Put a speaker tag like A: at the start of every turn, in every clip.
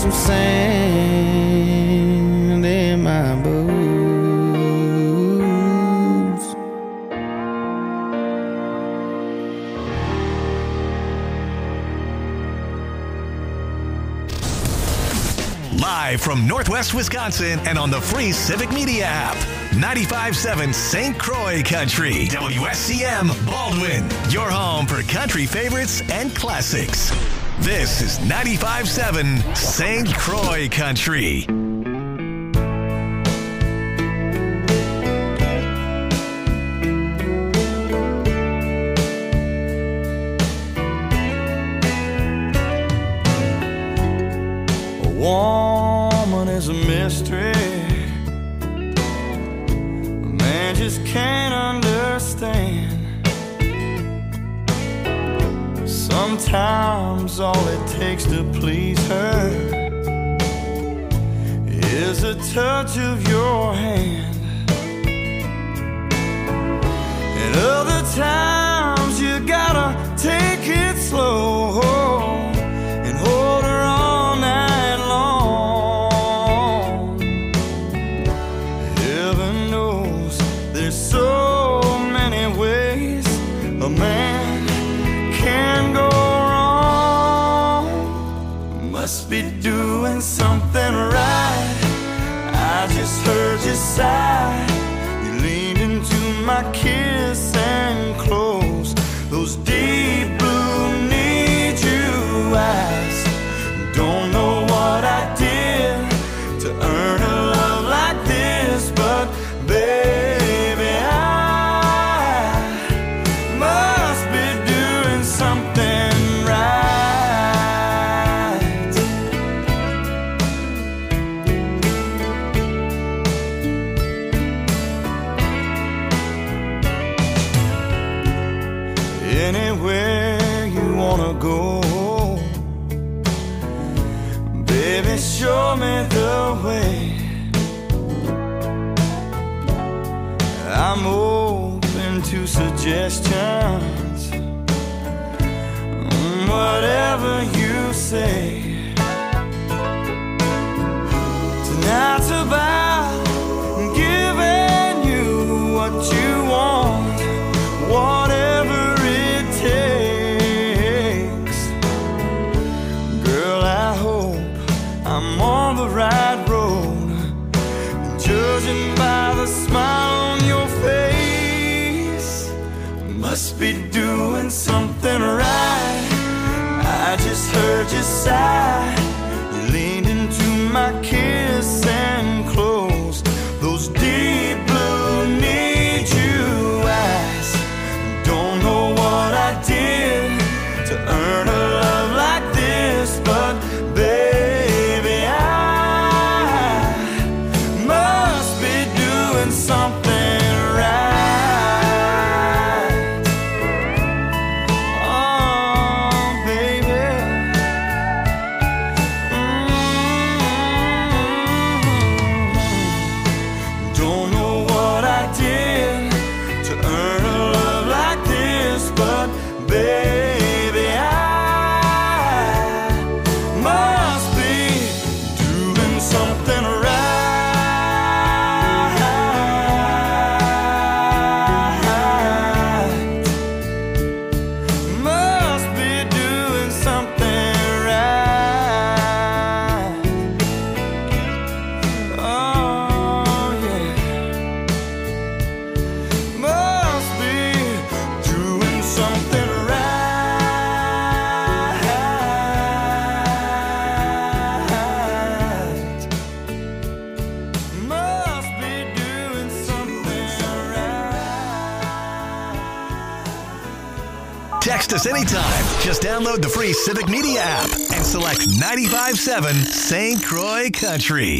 A: some sand in my boots.
B: Live from Northwest Wisconsin and on the free Civic Media app. 95.7 St. Croix Country. WSCM Baldwin. Your home for country favorites and classics. This is 95.7 St. Croix Country.
A: A woman is a mystery. Man just can't understand. Sometimes all it takes to please her is a touch of your hand. And other times you gotta take it slow and hold her all night long. Heaven knows there's so many ways a man can go wrong. Must be doing something right. I just heard you sigh. You leaned into my kiss and closed those deep blue need you eyes. Don't know what I did to earn a love like this, but baby, I must be doing something right. Anywhere you wanna go, baby, show me the way. I'm open to suggestions, whatever you say. Tonight's about giving you what you want, whatever it takes. Girl, I hope I'm on the right road, judging by the smile on your face. Must be doing something right. I just heard you sigh. You leaned into my kiss and closed those deep blue need you eyes. Don't know what I did to earn a love like this, but baby, I must be doing something right. Oh, baby. Don't know what I did to earn a love like this, but baby, I must be doing something right. Must be doing something right. Oh, yeah. Must be doing something right. Must be doing something right.
B: Text us anytime. Just download the free Civic Media app and select 95.7 St. Croix Country.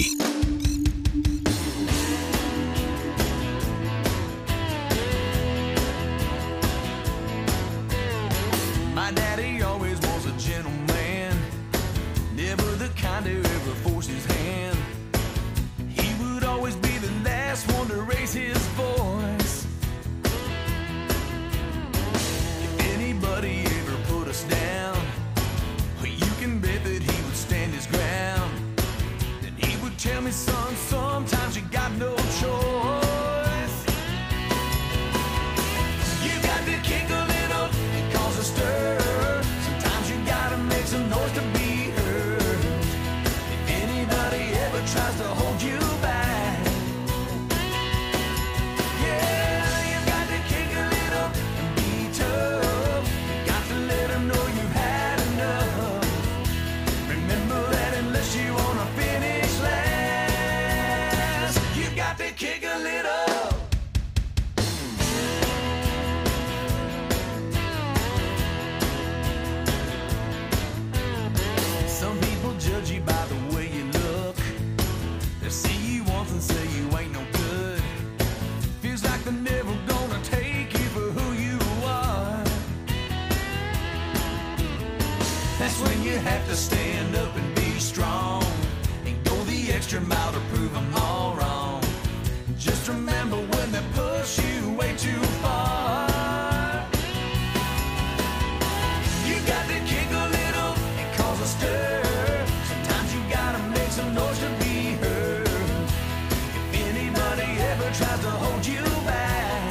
C: My daddy always was a gentleman, never the kind to ever force his hand. He would always be the last one to raise his voice. If anybody ever put us down, you can bet that he would stand his ground. sometimes you got no choice. You got to kick a little and cause a stir. Sometimes you gotta make some noise to be heard. If anybody ever tries to hold you back, yeah, you got to kick a little and be tough. You got to let them know you've had enough. Remember that unless you wanna finish last, you got to kick a little. Some people judge you by the way you look. They see you once and say you ain't no good. Feels like they're never gonna take you for who you are. That's when you have to stand up and be strong and go the extra mile to prove them all wrong. Just remember when they push you way too far, you got to kick a little and cause a stir. Sometimes you gotta make some noise to be heard. If anybody ever tries to hold you back,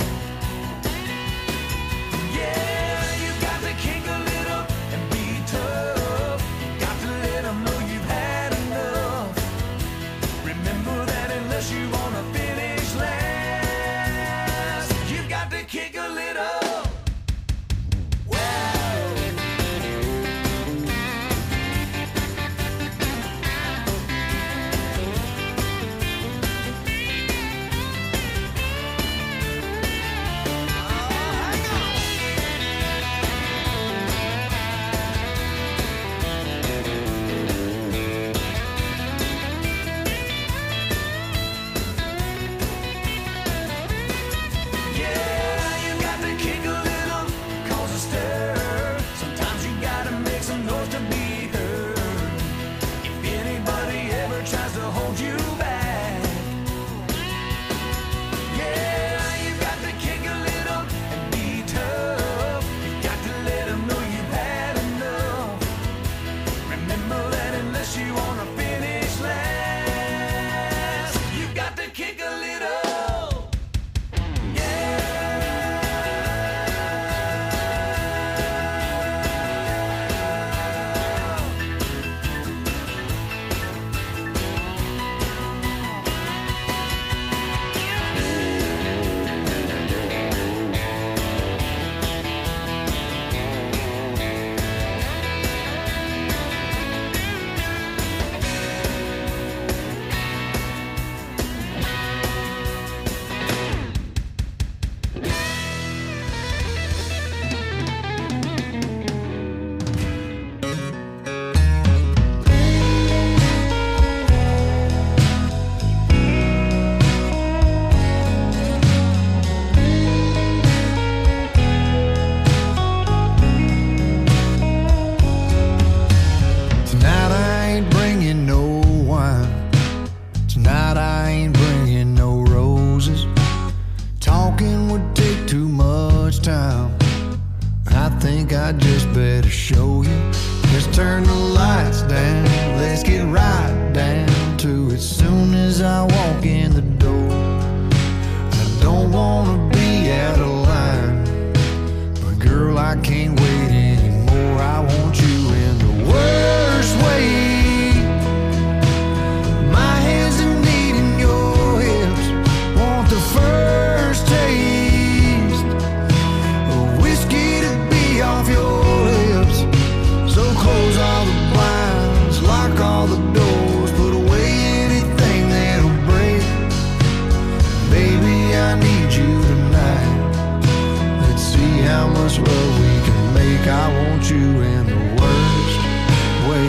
C: yeah, you got to kick a little and be tough. You got to let them know you've had enough. Remember that unless you wanna finish last, you got to kick a little.
A: I just better show you. Let's turn the lights down. Let's get right down to it. Soon as I walk in the door, I don't wanna be out of line, but girl, I can't wait anymore. I want you in the worst way. My hands are needing your hips. Want the first taste of whiskey to be off your lips. So close all the blinds, lock all the doors, put away anything that'll break. Baby, I need you tonight. Let's see how much love we can make. I want you in the worst way.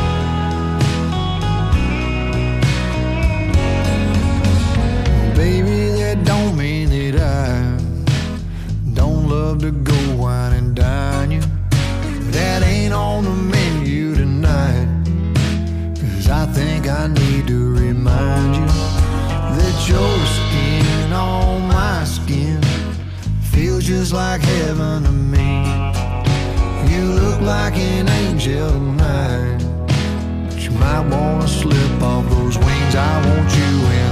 A: Baby, that don't mean that I don't love to go wine and dine you. That ain't on the menu tonight, 'cause I think I need to remind you that your skin on my skin feels just like heaven to me. You look like an angel tonight, but you might wanna slip off those wings. I want you in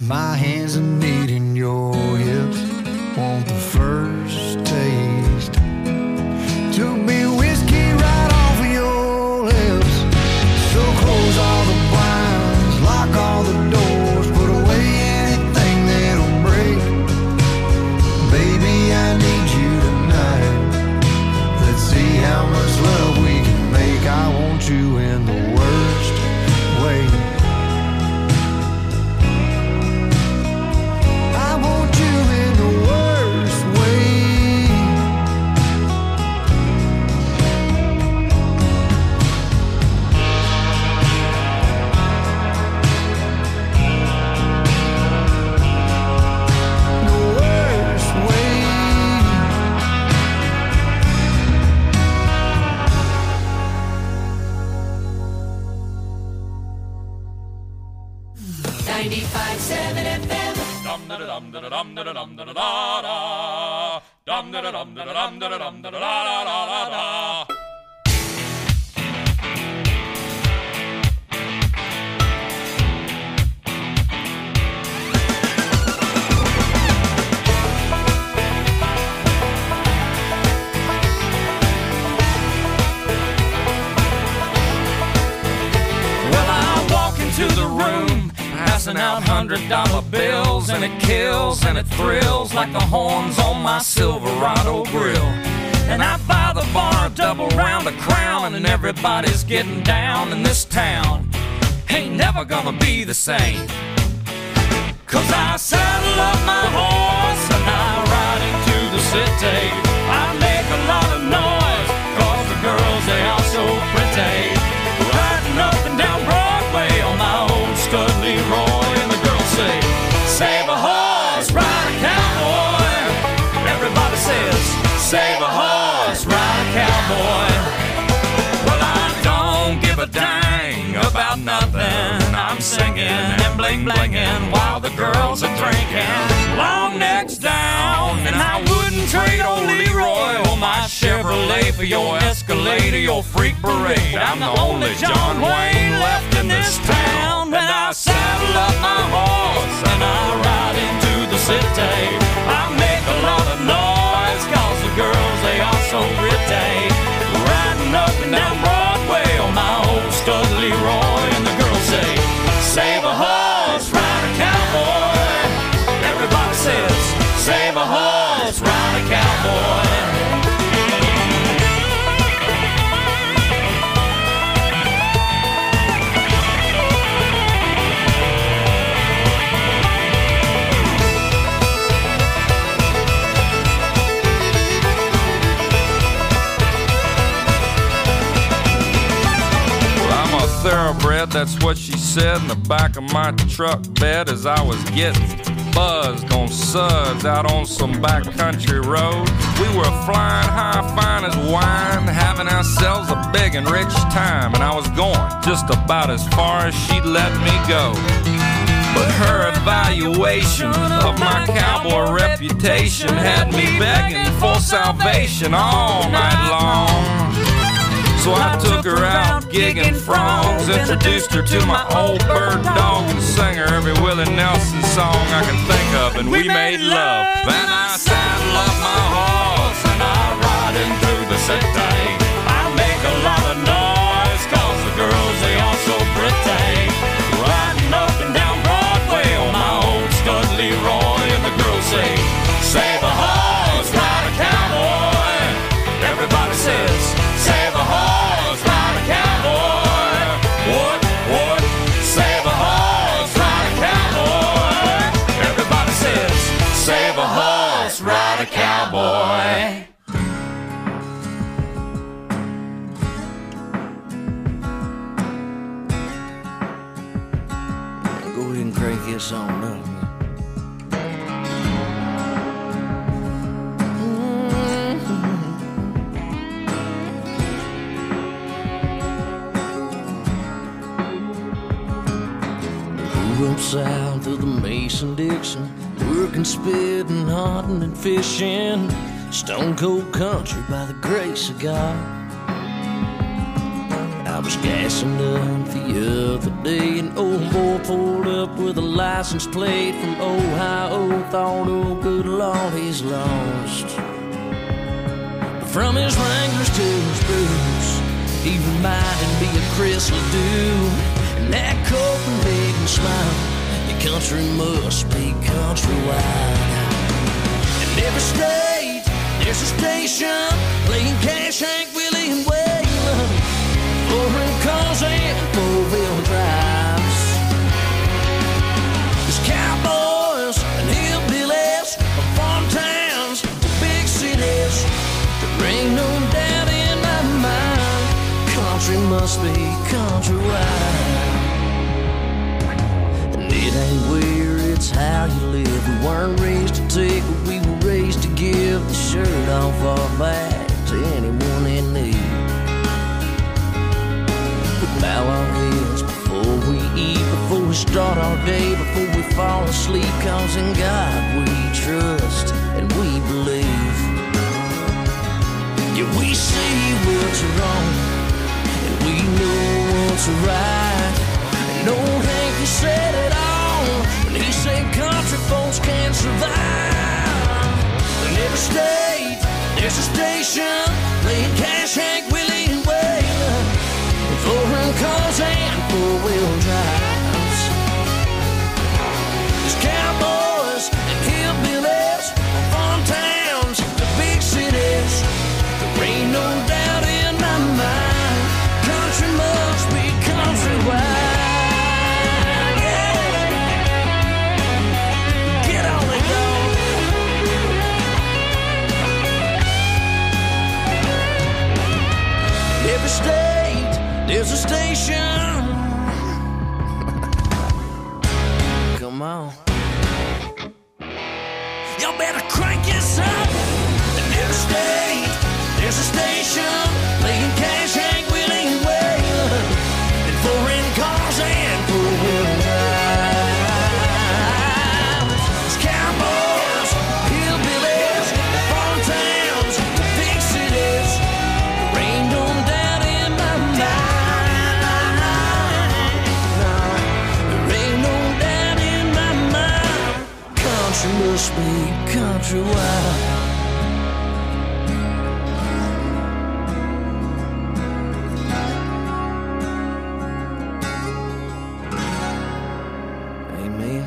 A: My hands are kneading your hips. Want the first taste. Took me whiskey right off of your lips. So close all the blinds, lock all the doors, put away anything that'll break. Baby, I need you tonight. Let's see how much love we can make. I want you in the worst way. I want you in the worst way. The worst way.
D: 95.7 FM.
E: Dum da da dum da da dum da da dum da da da. Dum da da dum da da dum da da dum da da da da. Well, I walk into the room, passing out $100 bills, and it kills and it thrills like the horns on my Silverado grill. And I buy the bar a double round of Crown, and everybody's getting down in this town. Ain't never gonna be the same. 'Cause I saddle up my horse and I ride into the city. I make a lot of noise 'cause the girls, they are so pretty. Riding up and down Broadway on my old stud Leroy, and the girls say, save a horse, ride a cowboy. Everybody says, save a horse, ride a cowboy. Well, I don't give a dang about nothing. I'm singing and bling-blinging while the girls are drinking. Long necks down, and I wouldn't trade old Leroy or my Chevrolet for your Escalade or your freak parade. I'm the only John Wayne left in this town. And I saddle up my horse and I ride into the city. I make a lot of noise 'cause the girls, they are so pretty. Riding up and down Broadway on my old stud Leroy, and the girls say, save a horse, ride a cowboy. Everybody says, save a horse, ride a cowboy. Thoroughbred, that's what she said in the back of my truck bed as I was getting buzzed on suds out on some backcountry road. We were flying high, fine as wine, having ourselves a big and rich time, and I was going just about as far as she'd let me go. But her evaluation of my cowboy reputation had me begging for salvation all night long. So I took her out gigging frogs, introduced her to my old bird dog, and sang her every Willie Nelson song I can think of, and we made love. Then I saddle up my horse and I ride into the city. I make a lot of noise 'cause the girls, they are so pretty. Riding up and down Broadway on my old stud Leroy, and the girls say, save a horse, ride a cowboy. Everybody says, save a horse, ride a cowboy. What? Save a horse, ride a cowboy. Everybody says, save a horse, ride a cowboy.
A: Go ahead and crank this on up. Up south of the Mason-Dixon, working, spitting, hunting, and fishing. Stone cold country by the grace of God. I was gassing up the other day, and old boy pulled up with
F: with a license plate from Ohio. Thought, oh good Lord, he's lost. But from his Wranglers to his boots, he reminded me of Chris Ledoux. And that Copenhagen smile, your country must be countrywide. In every state, there's a station playing Cash, Hank, Willie, and Waylon. Four-wheel cars and four-wheel drives. There's cowboys and hillbillies from farm towns to big cities. There ain't no doubt in my mind, country must be countrywide. And it ain't where, it's how you live. We weren't raised to take, but we were raised to give the shirt off our back to anyone in need. We bow our heads before we eat, before we start our day, before we fall asleep, 'cause in God we trust and we believe. Yeah, we see what's wrong and we know what's right. And old Hanky said it all when he said country folks can't survive. In every state, there's a station playing Cash, Hank, Willie, and Waylon. Four-wheel cars and four-wheel drives. There's cowboys and hillbillies from farm towns to big cities. There ain't no doubt in my mind, country must be countrywide. Yeah. Get on it, dog. Every state, there's a station. Come on. Y'all better crank this up. In every state, there's a station playing Cash, Hank, Willie, and Waylon. And foreign cars and four-wheel drives. There's cowboys, hillbillies, farm towns, big cities. There ain't no doubt in my mind. No, there ain't no doubt in my mind. Country must be countrywide. Amen.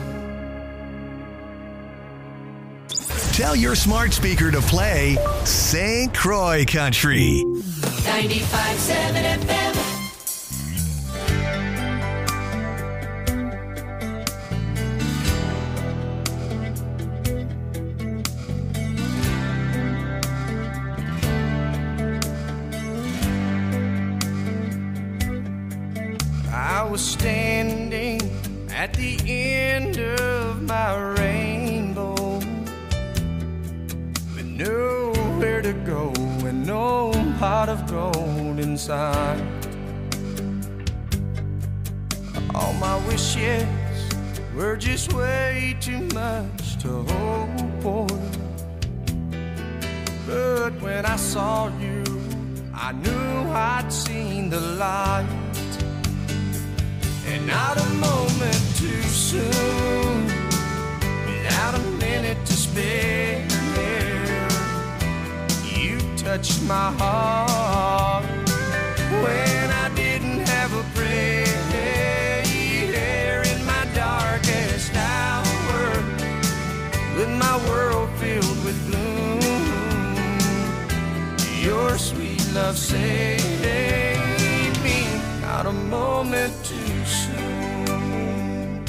B: Tell your smart speaker to play St. Croix Country.
D: 95.7 FM.
A: I was standing at the end of my rainbow, with nowhere to go and no pot of gold inside. All my wishes were just way too much to hope for. But when I saw you, I knew I'd seen the light. And not a moment too soon, without a minute to spare, you touched my heart when I didn't have a prayer. In my darkest hour, with my world filled with gloom, your sweet love saved me. Not a moment too soon.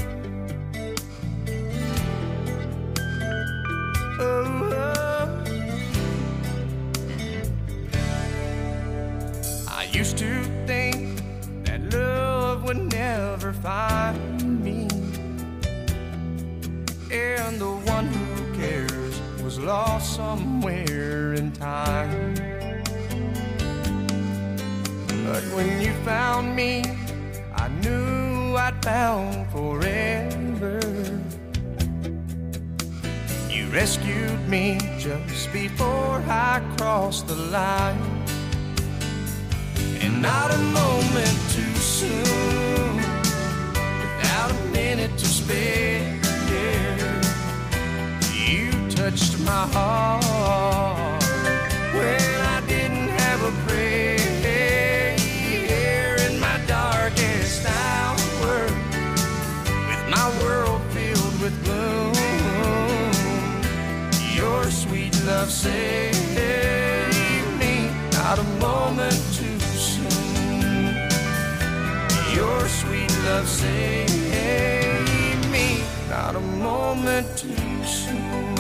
A: Oh, oh. I used to think that love would never find me, and the one who cares was lost somewhere in time. But when you found me, I knew I'd found forever. You rescued me just before I crossed the line. And not a moment too soon, without a minute to spare,
C: love saved me, not a moment too soon. Your sweet love saved me, not a moment too soon.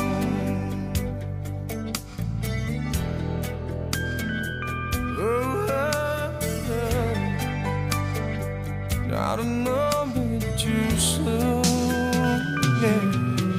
C: Not a moment too soon, yeah.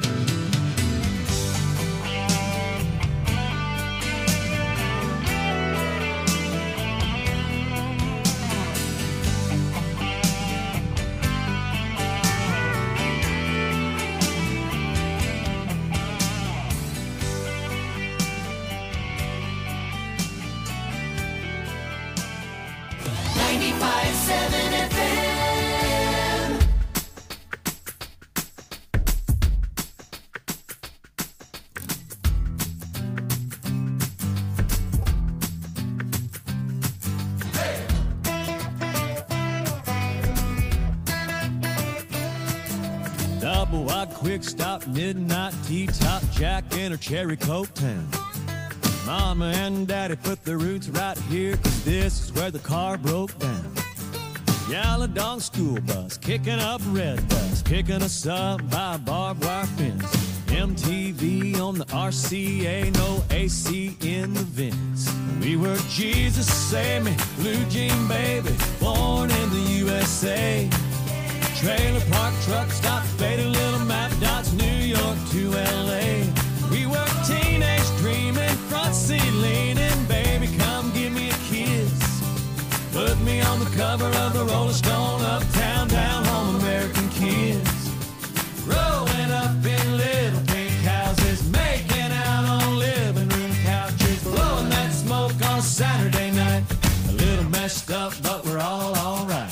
G: Double wide quick stop, midnight T-top Jack in her cherry coke town. Mama and Daddy put their roots right here, 'cause this is where the car broke down. Yellow dog school bus, kicking up red dust, picking us up by a barbed wire fence. MTV on the RCA, no AC in the vents. We were Jesus Save Me, Blue Jean Baby, born in the USA. Trailer park, truck stop, faded little map dots, New York to LA. We were teenage dreaming, front seat leaning, baby come give me a kiss. Put me on the cover of the Rolling Stone, uptown, down home, American kids. Growing up in little pink houses, making out on living room couches, blowing that smoke on Saturday night. A little messed up, but we're all alright.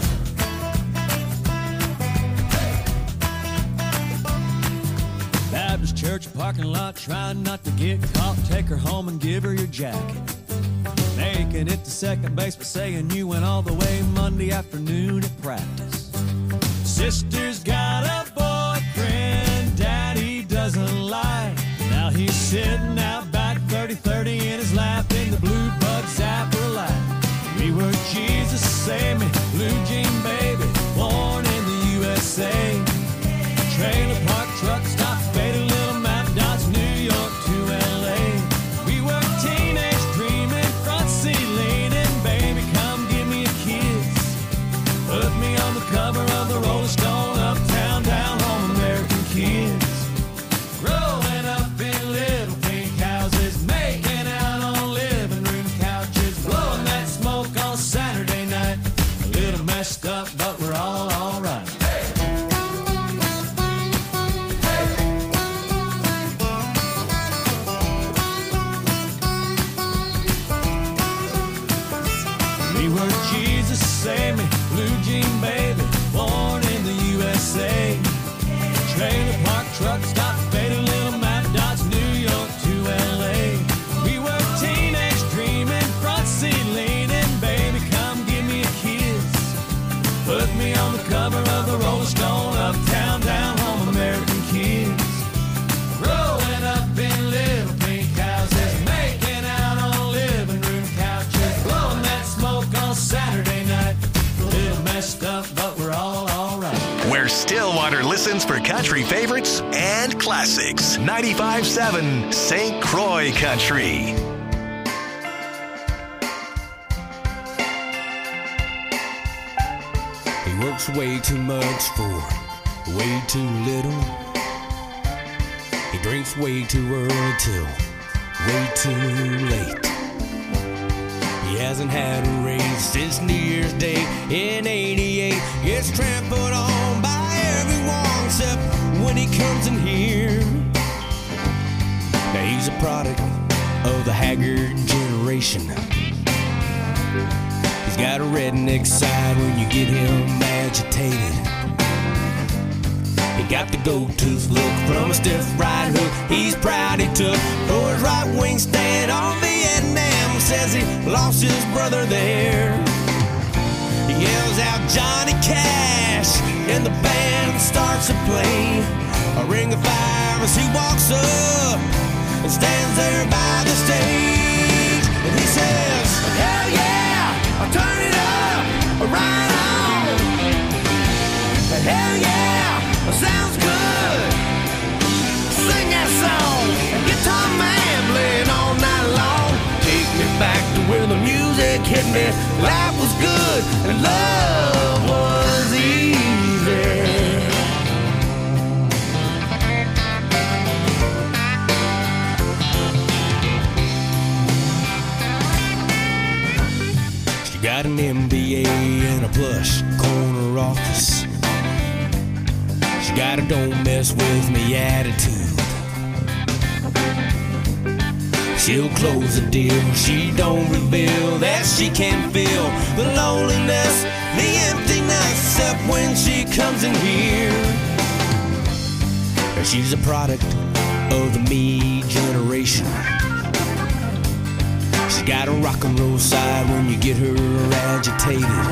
G: Baptist church parking lot, trying not to get caught. Take her home and give her your jacket. Making it to second base, but saying you went all the way Monday afternoon at practice. Sister's got a boyfriend Daddy doesn't like. Now he's sitting out back 30-30 in his lap in the blue bug zapper light. We were Jesus Save Me, Blue Jean Baby, born in the USA. Trailer park, truck stop, faded little map dots, New York to LA. We were teenage dreaming, front seat leaning, baby come give me a kiss. Put me on the cover of the Rolling Stone, uptown, down home, American kids. Growing up in little pink houses, making out on living room couches, blowing that smoke on Saturday night. A little messed up, but we're all alright. We were Jesus Save Me, Blue Jean Baby, born in the USA. Trailer park, truck stop, faded little map dots, New York to LA. We were teenage dreaming, front seat leaning, baby come give me a kiss. Put me on the cover of the Rolling Stone, uptown, down home, American kids. Growing up in little pink houses, making out on living room couches, blowing that smoke on Saturday night. A little messed up, but we're all alright.
B: Where Stillwater listens for country favorites and classics. 95.7 St. Croix Country.
H: He works way too much for way too little. He drinks way too early till way too late. He hasn't had a raise since New Year's Day in '88. Gets trampled on by everyone except when he comes in here. Now he's a product of the haggard generation. He's got a redneck side when you get him agitated. He got the gold-tooth look from a stiff right hook he's proud he took for his right wing stand on Vietnam. Says he lost his brother there. He yells out Johnny Cash and the band starts to play. A ring of fire as he walks up and stands there by the stage. And he says, hell yeah, I'll turn it up, right on. Hell yeah, sounds good. Sing that song, guitar man playing all night long. Take me back to where the music hit me. Life was good and love was easy. She got an MBA and a plush corner office. She got a don't mess with me attitude. She'll close the deal, she don't reveal that she can feel the loneliness, the emptiness, except when she comes in here. She's a product of the me generation. She's got a rock and roll side when you get her agitated.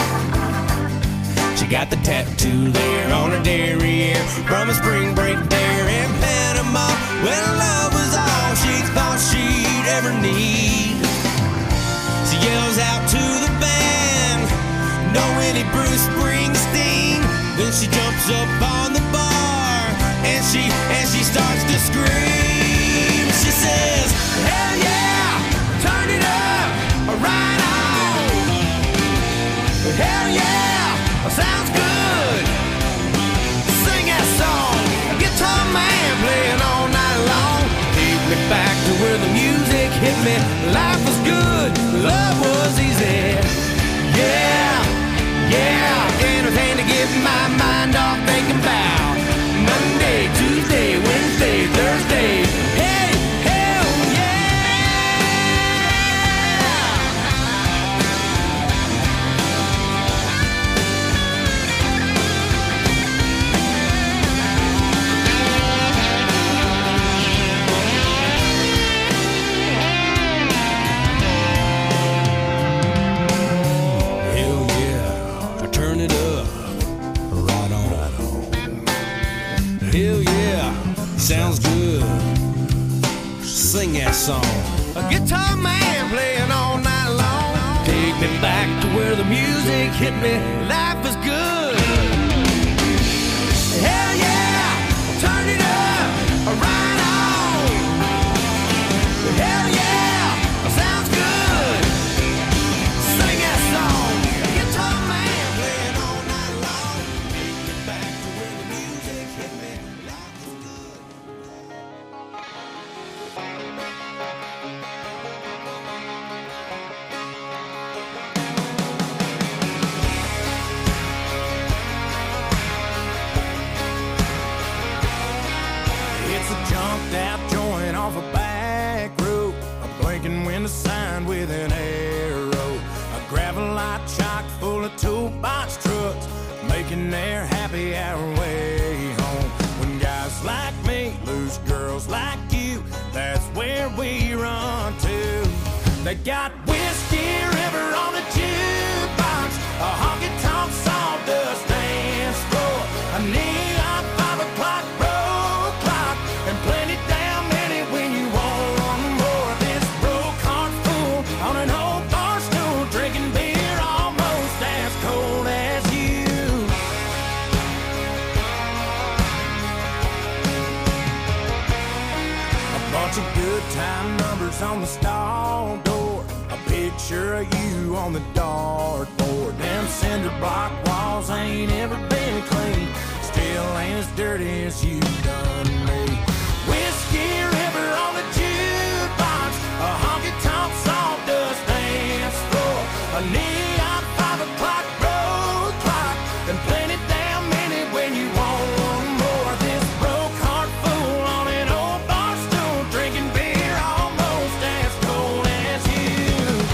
H: She got the tattoo there on her derriere from a spring break there in Panama, when love was all she thought she'd ever need. She yells out to the band, "No any Bruce Springsteen." Then she jumps up on the bar and she starts to scream. She says, hell yeah, turn it up, right on. Hell yeah, sounds good. Sing that song, guitar man playing all night long. Take me back to where the music hit me. Life was good, love was easy. Yeah, yeah, anything to get my mind off thinking about Monday, Tuesday, Wednesday, Thursday. Hey, hell sounds good. Sing that song. A guitar man playing all night long. Take me back to where the music hit me. Life was good. Hell yeah, turn it up, right on. Hell yeah, sounds good. Sing that song. A guitar man playing all night long. Take me back to where the music hit me. Life was good.
C: Jumped out joint off a back road, a blinking window sign with an arrow, a gravel-light chock full of toolbox trucks, making their happy hour way home. When guys like me lose girls like you, that's where we run to. They got Whiskey River on the jukebox, a honky-tonk sawdust dance floor, a neon 5 o'clock road clock, and plenty damn many when you want more. This broke heart fool on an old bar stool, drinking beer almost as cold as you. A bunch of good time numbers on the stall door, a picture of you on the dartboard. Them cinder block walls ain't ever been clean, still ain't as dirty as you done me. Whiskey River on the jukebox, a honky-tonk sawdust dance floor, a neon 5 o'clock road clock, and plenty damn many when you want more. This broke heart fool on an old bar stool, drinking beer almost as cold as you.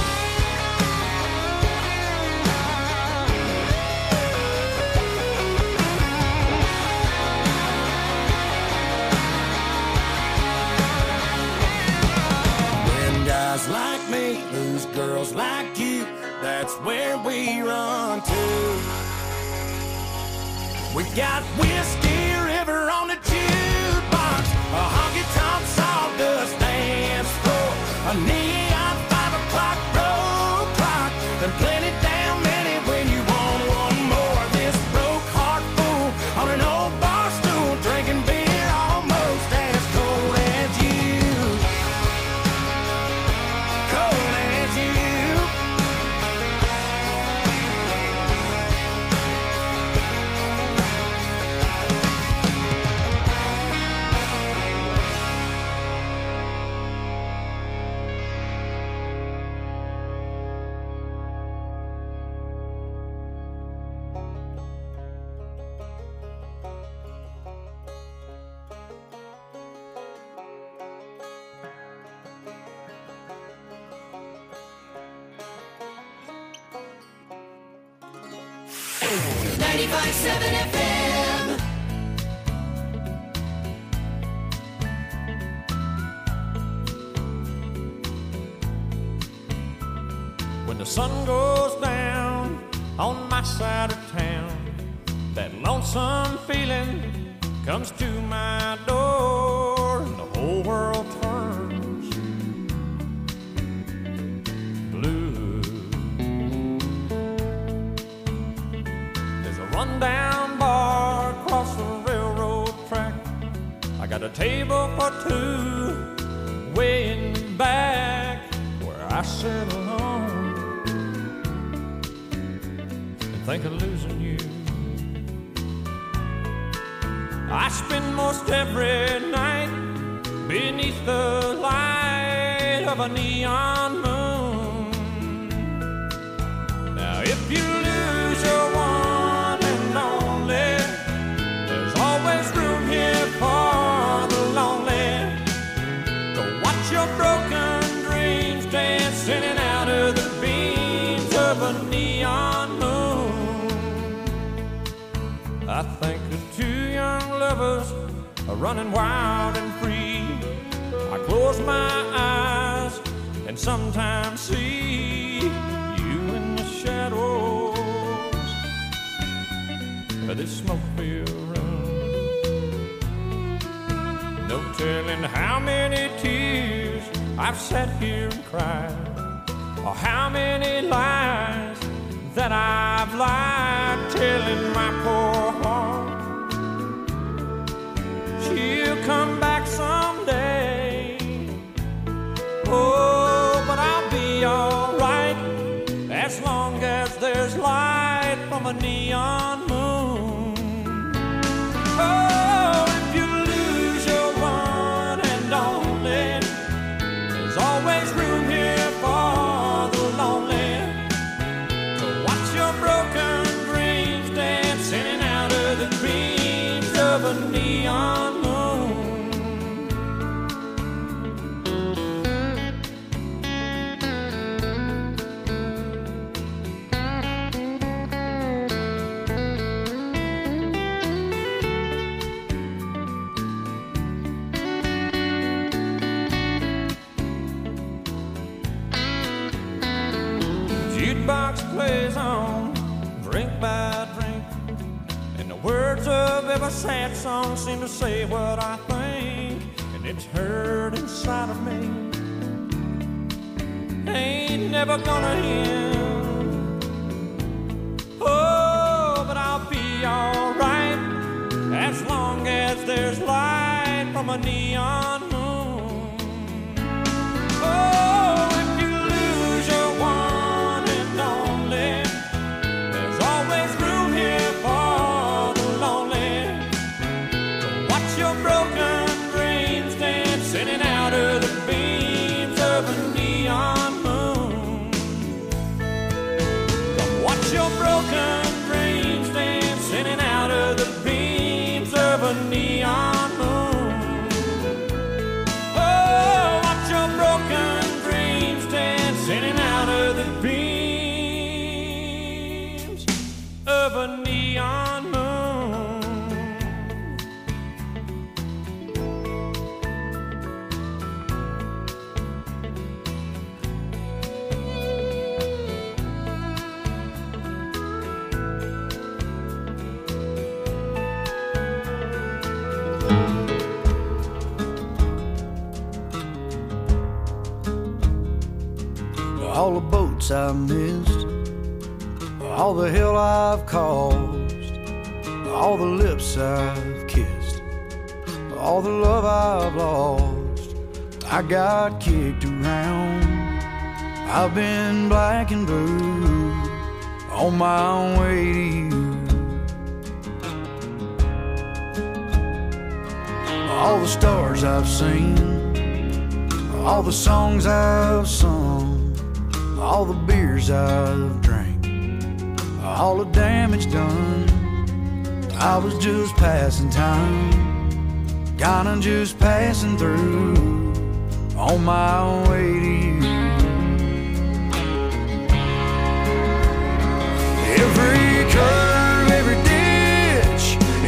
C: Guys like me lose girls like you, that's where we run to. We got Whiskey River on the jukebox, a honky-tonk sawdust
D: 95.7 FM.
G: When the sun goes down on my side of town, that lonesome feeling comes to my door, and the whole world turns blue. There's a rundown bar across the railroad track. I got a table for two way in the back where I sit alone and think of losing you. I spend most every night beneath the light of a neon moon. Now if you lose your one and only, there's always room here for the lonely to watch your broken dreams dance in and out of the beams of a neon moon. I think of two young lovers are running wild and free. I close my eyes and sometimes see you in the shadows of this smoke-filled room. No telling how many tears I've sat here and cried, or how many lies that I've lied, telling my poor heart she'll come back someday. Oh, but I'll be alright as long as there's light from a neon moon. Oh, if you lose your one and only, there's always room here for the lonely to watch your broken dreams dance in and out of the beams of a neon moon. Jukebox plays on, drink by drink, and the words of every sad song seem to say what I think, and it's hurt inside of me. Ain't never gonna end. Oh, but I'll be alright as long as there's light from a neon moon. Oh, if you lose your one and only, there's always room here for the lonely to watch your broken dreams dance in and out of the beams of a neon moon. Come watch your broken dreams dance in and out of the beams of a neon moon. Oh, watch your broken dreams dance in and out of the beams of a neon moon.
I: All the boats I've missed, all the hell I've caused, all the lips I've kissed, all the love I've lost. I got kicked around, I've been black and blue on my way to you. All the stars I've seen, all the songs I've sung, all the beers I've drank, all the damage done. I was just passing time, kinda just passing through on my way to you. Every curve, every day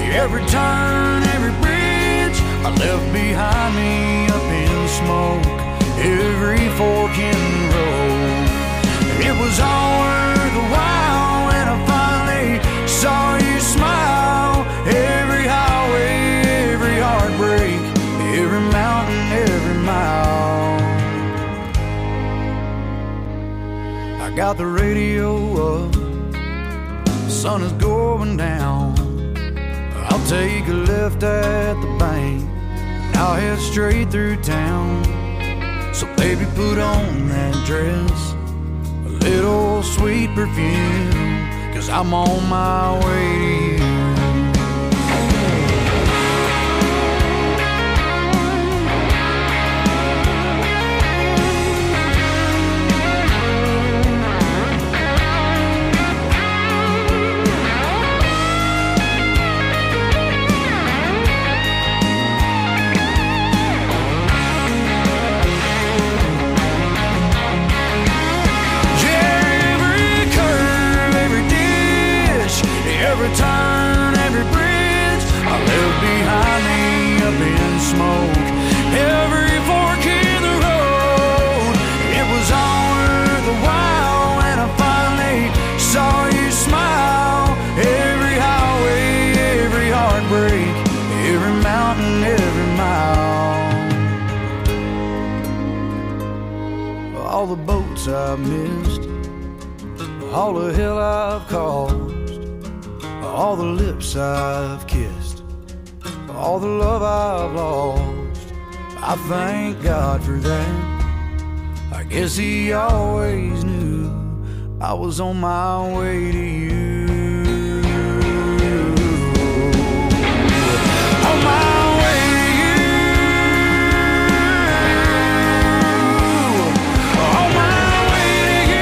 I: Every turn, every bridge I left behind me up in smoke. Every fork in the road, it was all worth a while when I finally saw you smile. Every highway, every heartbreak, every mountain, every mile. I got the radio up, the sun is going down. I'll take a left at the bank, and I'll head straight through town. So baby, put on that dress, a little sweet perfume, 'cause I'm on my way to you. Every turn, every bridge I left behind me up in smoke. Every fork in the road, it was all worth a while when I finally saw you smile. Every highway, every heartbreak, every mountain, every mile. All the boats I've missed, all the hell I've caused, all the lips I've kissed, all the love I've lost. I thank God for that. I guess He always knew I was on my way to you. On my way to you. On my way to you.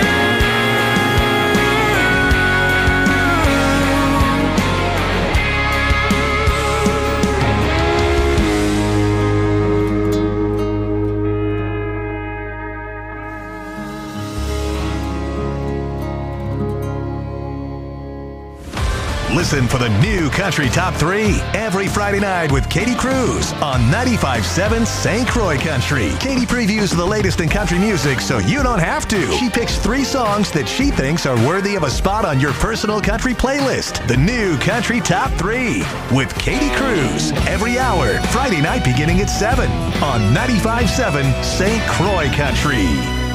B: Listen for the new Country Top 3 every Friday night with Katie Cruz on 95.7 St. Croix Country. Katie previews the latest in country music so you don't have to. She picks 3 songs that she thinks are worthy of a spot on your personal country playlist. The new Country Top 3 with Katie Cruz every hour, Friday night beginning at 7 on 95.7 St. Croix Country.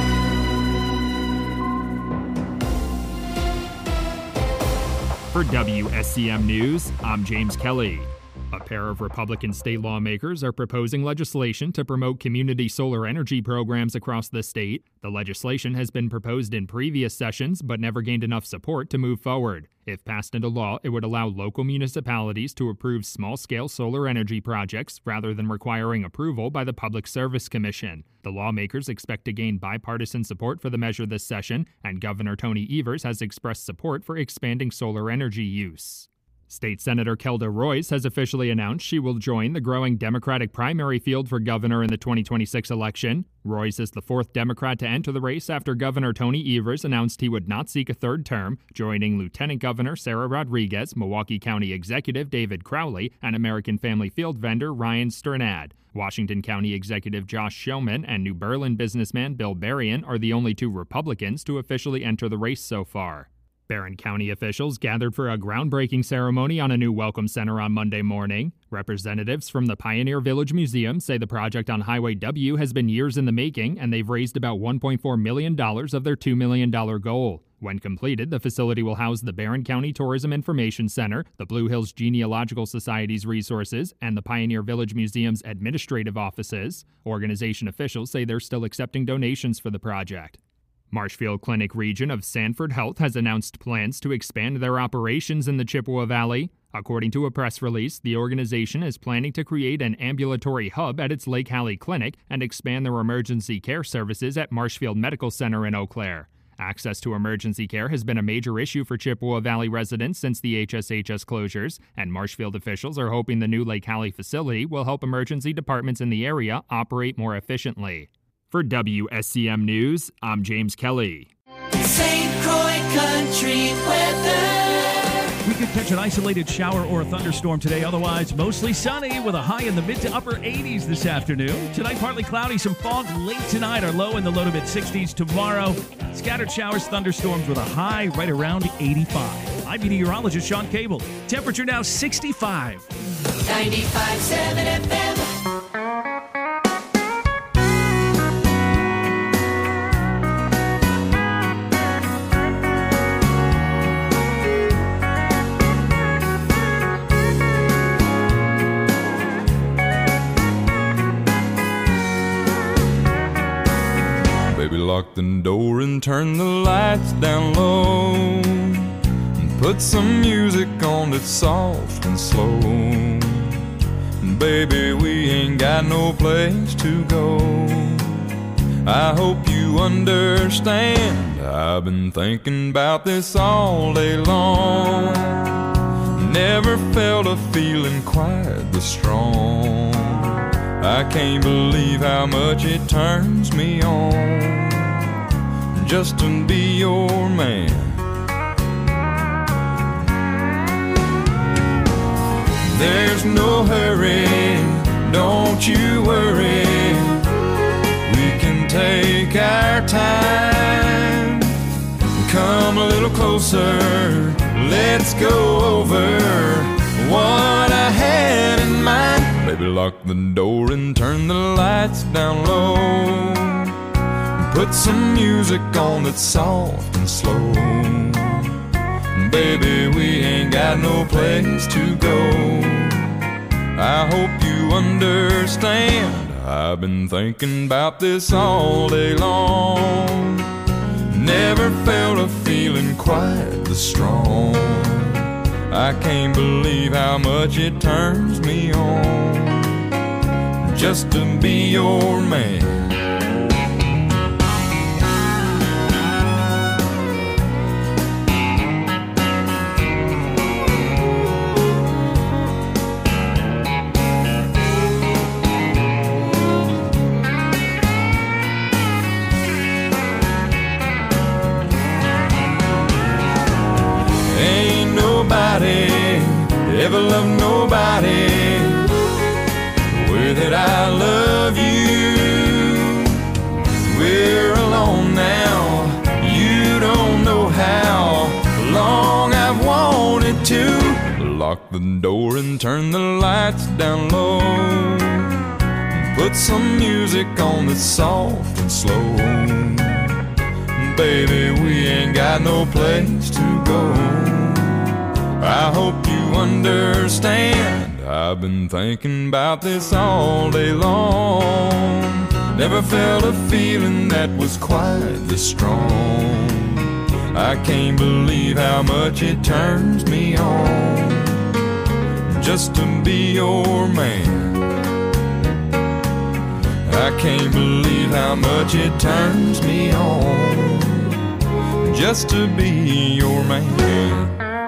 J: For WSCM News, I'm James Kelly. A pair of Republican state lawmakers are proposing legislation to promote community solar energy programs across the state. The legislation has been proposed in previous sessions but never gained enough support to move forward. If passed into law, it would allow local municipalities to approve small-scale solar energy projects rather than requiring approval by the Public Service Commission. The lawmakers expect to gain bipartisan support for the measure this session, and Governor Tony Evers has expressed support for expanding solar energy use. State Senator Kelda Roys has officially announced she will join the growing Democratic primary field for governor in the 2026 election. Roys is the 4th Democrat to enter the race after Governor Tony Evers announced he would not seek a 3rd term, joining Lieutenant Governor Sarah Rodriguez, Milwaukee County Executive David Crowley, and American Family Field vendor Ryan Sternad. Washington County Executive Josh Shillman and New Berlin businessman Bill Berrien are the only 2 Republicans to officially enter the race so far. Barron County officials gathered for a groundbreaking ceremony on a new welcome center on Monday morning. Representatives from the Pioneer Village Museum say the project on Highway W has been years in the making, and they've raised about $1.4 million of their $2 million goal. When completed, the facility will house the Barron County Tourism Information Center, the Blue Hills Genealogical Society's resources, and the Pioneer Village Museum's administrative offices. Organization officials say they're still accepting donations for the project. Marshfield Clinic region of Sanford Health has announced plans to expand their operations in the Chippewa Valley. According to a press release, the organization is planning to create an ambulatory hub at its Lake Hallie Clinic and expand their emergency care services at Marshfield Medical Center in Eau Claire. Access to emergency care has been a major issue for Chippewa Valley residents since the HSHS closures, and Marshfield officials are hoping the new Lake Hallie facility will help emergency departments in the area operate more efficiently. For WSCM News, I'm James Kelly.
D: St. Croix Country weather.
K: We could catch an isolated shower or a thunderstorm today. Otherwise, mostly sunny with a high in the mid to upper 80s this afternoon. Tonight, partly cloudy, some fog late tonight. Our low in the low to mid 60s. Tomorrow, scattered showers, thunderstorms with a high right around 85. I'm meteorologist Sean Cable. Temperature now 65.
D: 95.7 FM.
C: Lock the door and turn the lights down low, and put some music on that's soft and slow. And baby, we ain't got no place to go. I hope you understand, I've been thinking about this all day long. Never felt a feeling quite this strong. I can't believe how much it turns me on just to be your man. There's no hurry, don't you worry. We can take our time. Come a little closer, let's go over what I had in mind. Baby, lock the door and turn the lights down low. Put some music on that's soft and slow. Baby, we ain't got no place to go. I hope you understand, I've been thinking about this all day long. Never felt a feeling quite this strong. I can't believe how much it turns me on just to be your man. Ever love nobody the way that I love you. We're alone now, you don't know how long I've wanted to. Lock the door and turn the lights down low. Put some music on that's soft and slow. Baby, we ain't got no place to go. I hope you understand, I've been thinking about this all day long. Never felt a feeling that was quite this strong. I can't believe how much it turns me on just to be your man. I can't believe how much it turns me on just to be your man.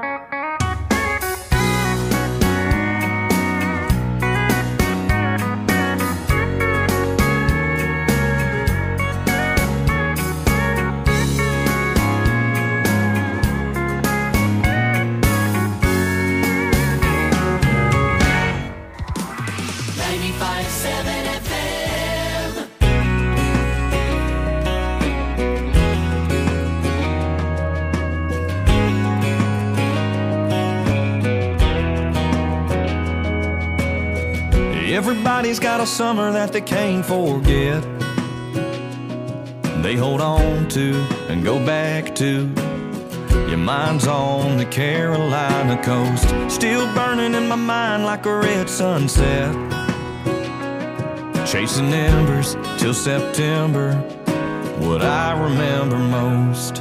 L: Everybody's got a summer that they can't forget. They hold on to and go back to. Your mind's on the Carolina coast, still burning in my mind like a red sunset. Chasing embers till September, what I remember most.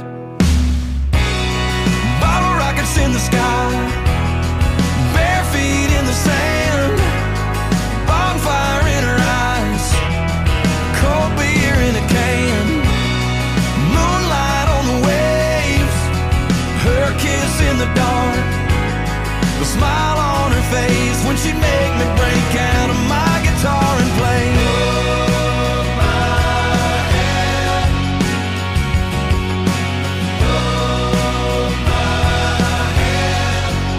L: Bottle rockets in the sky, bare feet in the sand. Bonfire in her eyes, cold beer in a can. Moonlight on the waves, her kiss in the dark, the smile on her face when she'd make me break out of my guitar and play. Hold my hand, hold my hand.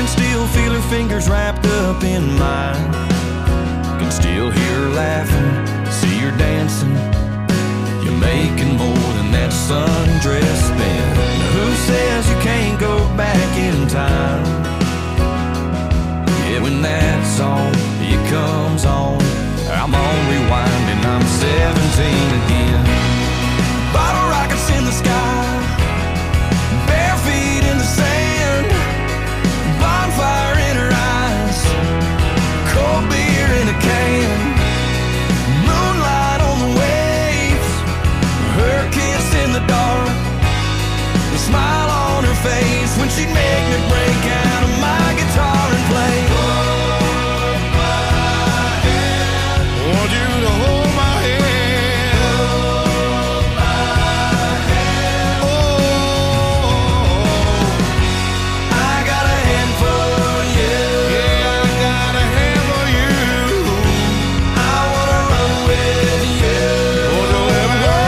L: can still feel her fingers wrapped up in mine. Can still hear her laughing, see her dancing. You're making more than that sundress spent. Who says you can't go back in time? Yeah, when that song, it comes on, I'm on rewind and I'm 17 again. Bottle rockets in the sky, bare feet in the sand, bonfire in her eyes, cold beer in a can, moonlight on the waves, her kiss in the dark, the smile on her face when she'd make me break out of my guitar and play. Hold my hand, want you to hold my hand, hold my hand. Oh, I got a hand for you. Yeah, I got a hand for you. I wanna run with you. Wanna run with you.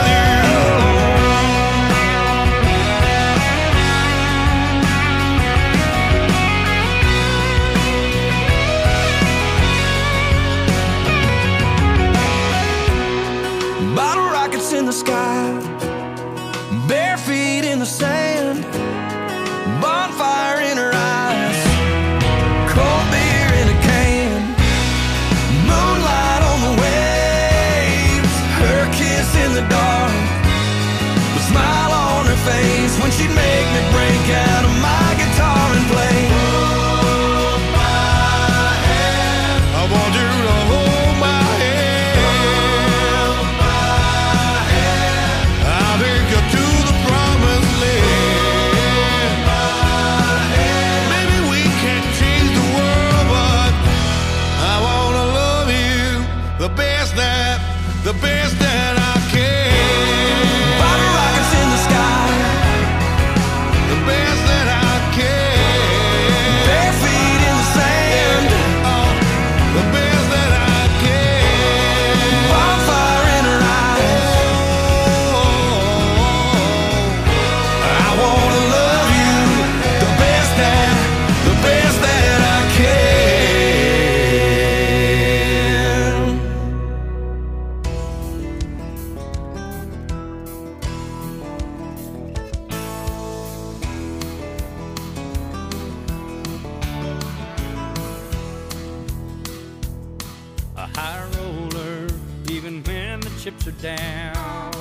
L: Bottle rockets in the sky, bare feet in the sand, bonfire in her eyes, cold beer in a can, moonlight on the waves, her kiss in the dark, the smile on her face when she'd make me break out of my guitar and play. Hold my hand, I want you to hold my hand, hold my hand. I'll take you to the promised land. Hold my hand. Maybe we can't change the world, but I wanna love you the best that I can. Bottle rockets in the sky, the best that I can. Bare feet in the sand, the best that I can. Bonfire in her eyes. I wanna love you the best that I can.
E: A high roller, even when the chips are down.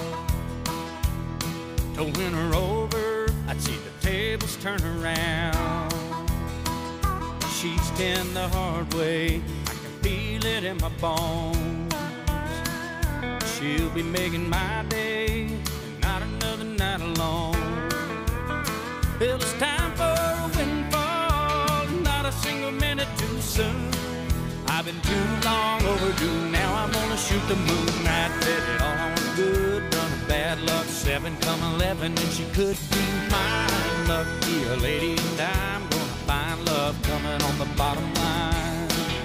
E: To win her over, I'd see the tables turn around. She's 10 the hard way, I can feel it in my bones. She'll be making my day, and not another night alone. Well, it's time for a windfall, not a single minute too soon. I've been too long overdue, now I'm gonna shoot the moon. I did it all on good, run of bad luck, 7 come 11, and she could be mine. Lucky a lady, and I'm gonna find love coming on the bottom line.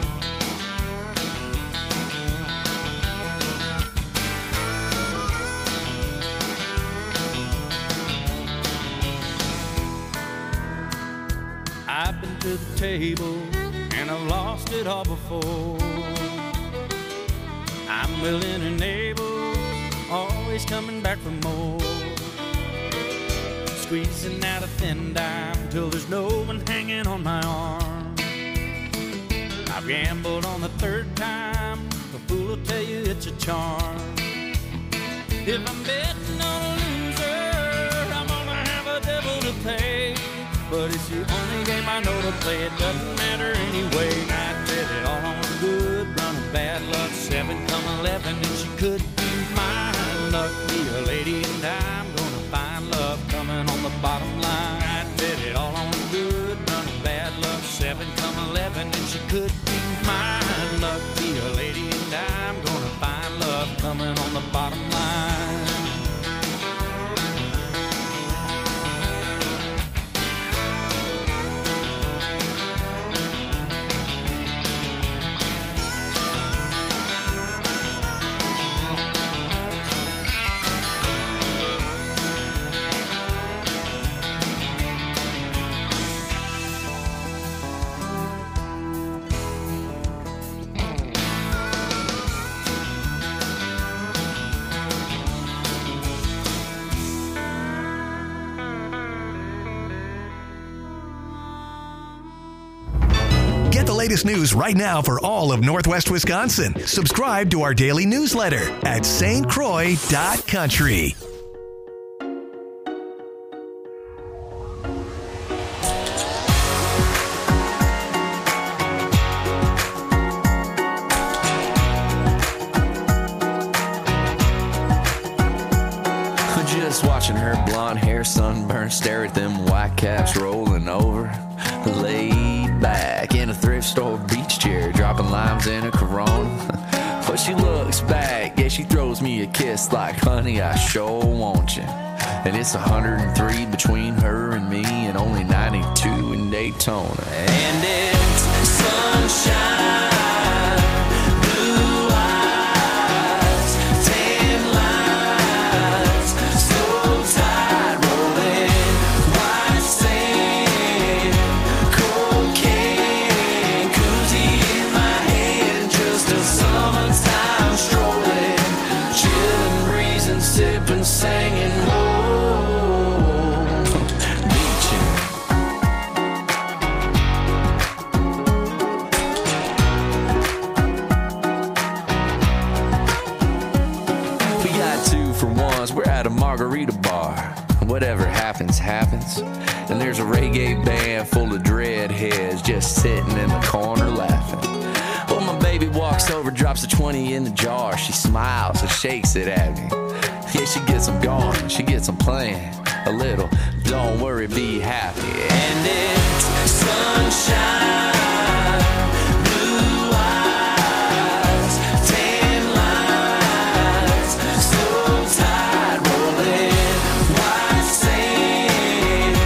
E: I've been to the table, and I've lost it all before. I'm willing and able, always coming back for more. Squeezing out a thin dime till there's no one hanging on my arm. I've gambled on the 3rd time, a fool will tell you it's a charm. If I'm betting on a loser, I'm gonna have a devil to pay. But it's the only game I know to play, it doesn't matter anyway. I did it all on good, run of bad luck, 7 come 11, and she could be mine. Lucky a lady, and I'm gonna find love coming on the bottom line. I did it all on good, run of bad luck, 7 come 11, and she could be mine. Lucky a lady, and I'm gonna find love coming on the bottom line.
B: latest news right now for all of Northwest Wisconsin. Subscribe to our daily newsletter at stcroix.country.
M: Just watching her blonde hair sunburn, stare at them white caps rolling over. Laid back in a thrift store beach chair, dropping limes in a Corona. But she looks back, yeah, she throws me a kiss like, honey, I sure want you. And it's 103 between her and me, and only 92 in Daytona. And it's sunshine. Singing low, beaching. We got 2 for 1s, we're at a margarita bar. Whatever happens, happens. And there's a reggae band full of dreadheads just sitting in the corner laughing. Well, my baby walks over, drops a 20 in the jar. She smiles and shakes it at me. Yeah, she gets them going, she gets them playing a little. Don't worry, be happy. And it's sunshine, blue eyes, tan lines, slow tide rolling, white sand,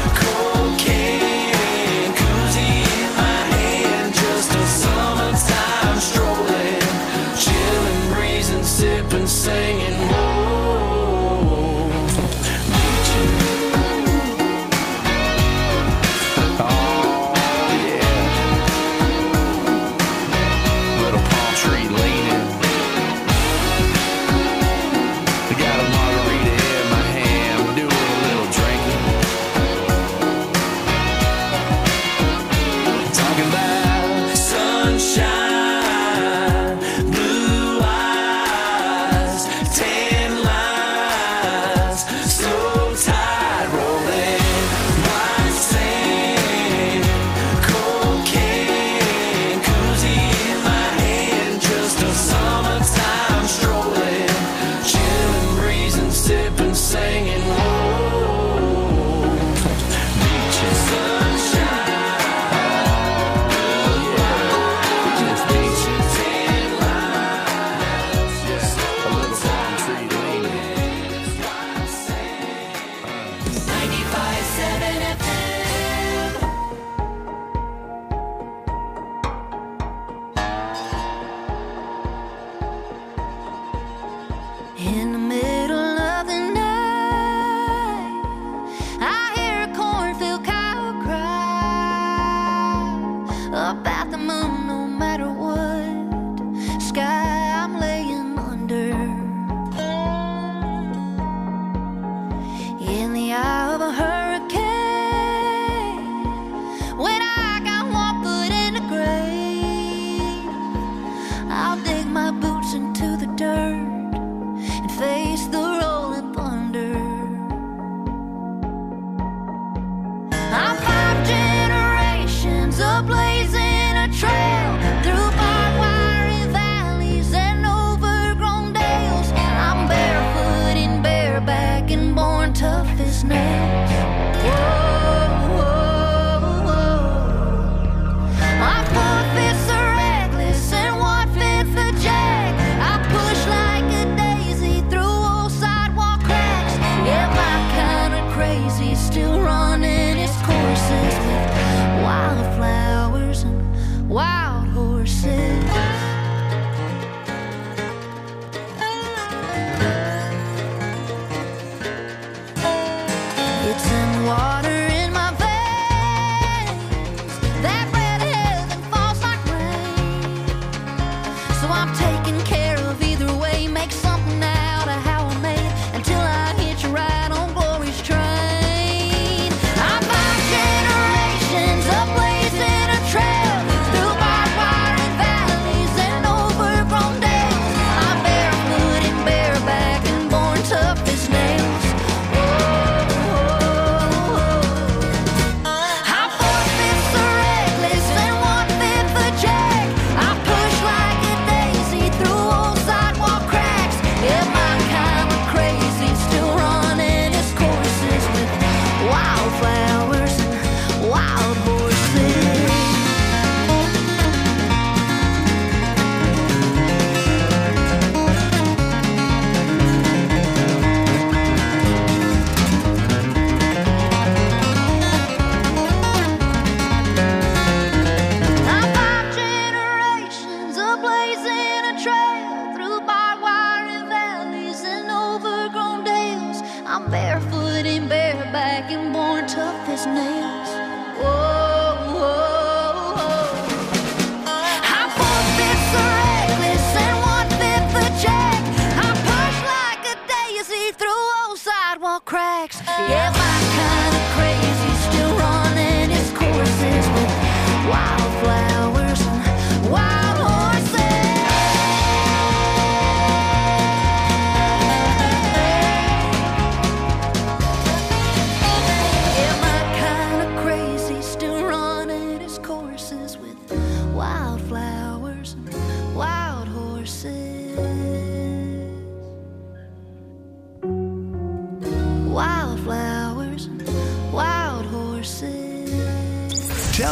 M: cocaine, koozie in my hand, just a summertime strolling, chilling, breezing, sipping, singing.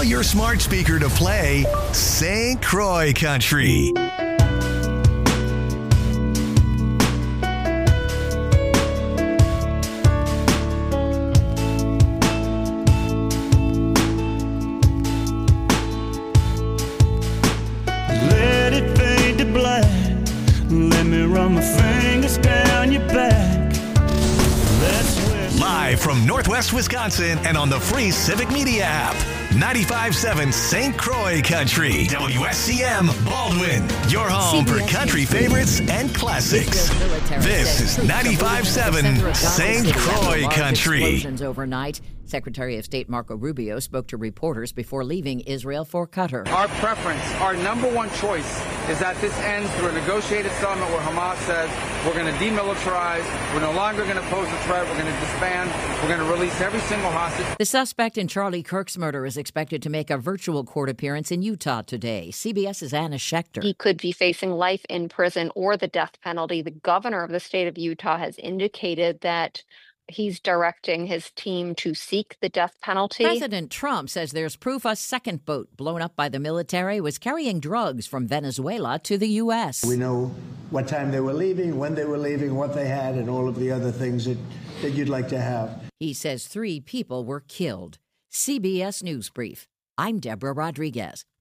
B: Tell your smart speaker to play St. Croix Country.
N: Let it fade to black. Let me run my fingers down your back.
B: Live from Northwest Wisconsin and on the free Civic Media app. 95.7 St. Croix Country. WSCM Baldwin. Your home for country favorites and classics. This is 95.7 St. Croix Country.
O: Explosions overnight. Secretary of State Marco Rubio spoke to reporters before leaving Israel for Qatar.
P: Our preference, our number one choice, is that this ends through a negotiated settlement where Hamas says we're going to demilitarize, we're no longer going to pose a threat, we're going to disband, we're going to release every single hostage.
O: The suspect in Charlie Kirk's murder is expected to make a virtual court appearance in Utah today. CBS's Anna Schechter.
Q: He could be facing life in prison or the death penalty. The governor of the state of Utah has indicated that he's directing his team to seek the death penalty.
O: President Trump says there's proof a second boat blown up by the military was carrying drugs from Venezuela to the U.S.
R: We know what time they were leaving, when they were leaving, what they had, and all of the other things that you'd like to have.
O: He says 3 people were killed. CBS News Brief. I'm Deborah Rodriguez.